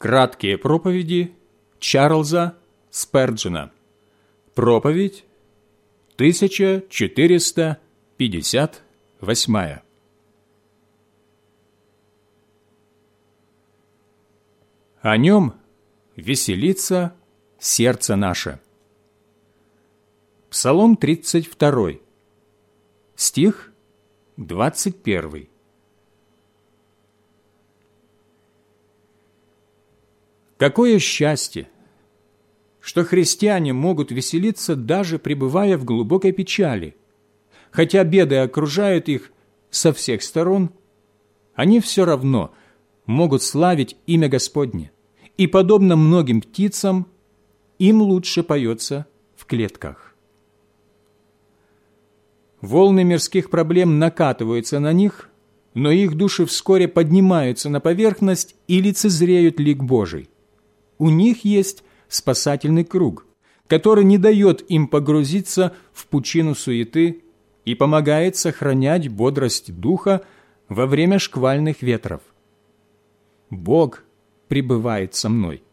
Краткие проповеди Чарльза Сперджена. Проповедь 1458. О нем веселится сердце наше. Псалом 32, стих 21. Какое счастье, что христиане могут веселиться, даже пребывая в глубокой печали. Хотя беды окружают их со всех сторон, они все равно могут славить имя Господне, и, подобно многим птицам, им лучше поется в клетках. Волны мирских проблем накатываются на них, но их души вскоре поднимаются на поверхность и лицезреют лик Божий. У них есть спасательный круг, который не дает им погрузиться в пучину суеты и помогает сохранять бодрость духа во время шквальных ветров. Бог пребывает со мной.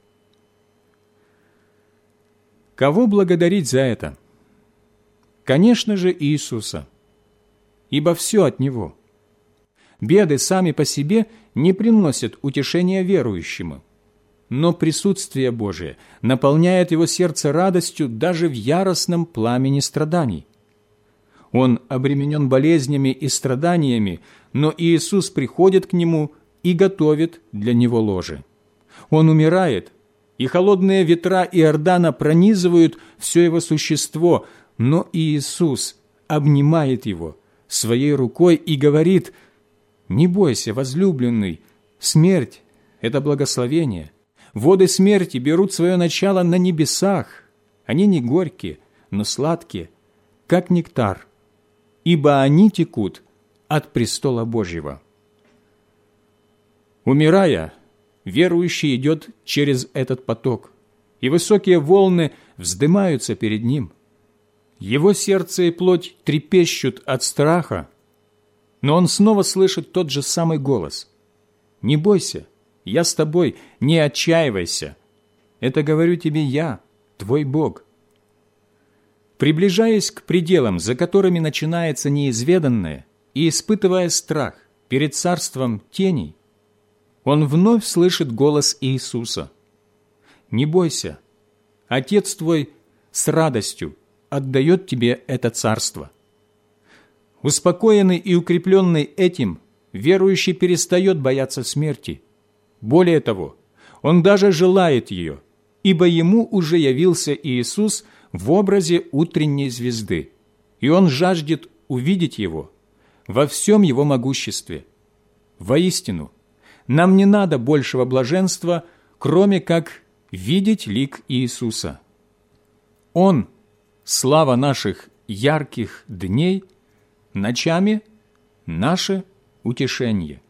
Кого благодарить за это? Конечно же, Иисуса, ибо все от Него. Беды сами по себе не приносят утешения верующему, но присутствие Божие наполняет его сердце радостью даже в яростном пламени страданий. Он обременен болезнями и страданиями, но Иисус приходит к нему и готовит для него ложе. Он умирает, и холодные ветра Иордана пронизывают все его существо, но Иисус обнимает его своей рукой и говорит: «Не бойся, возлюбленный, смерть – это благословение. Воды смерти берут свое начало на небесах. Они не горькие, но сладкие, как нектар, ибо они текут от престола Божьего». Умирая, верующий идет через этот поток, и высокие волны вздымаются перед ним. Его сердце и плоть трепещут от страха, но он снова слышит тот же самый голос: «Не бойся, я с тобой, не отчаивайся. Это говорю тебе я, твой Бог». Приближаясь к пределам, за которыми начинается неизведанное, и испытывая страх перед царством теней, он вновь слышит голос Иисуса: «Не бойся, Отец твой с радостью отдает тебе это царство». Успокоенный и укрепленный этим, верующий перестает бояться смерти. Более того, он даже желает ее, ибо ему уже явился Иисус в образе утренней звезды, и он жаждет увидеть его во всем его могуществе. Воистину, нам не надо большего блаженства, кроме как видеть лик Иисуса. Он – слава наших ярких дней, ночами – наше утешение.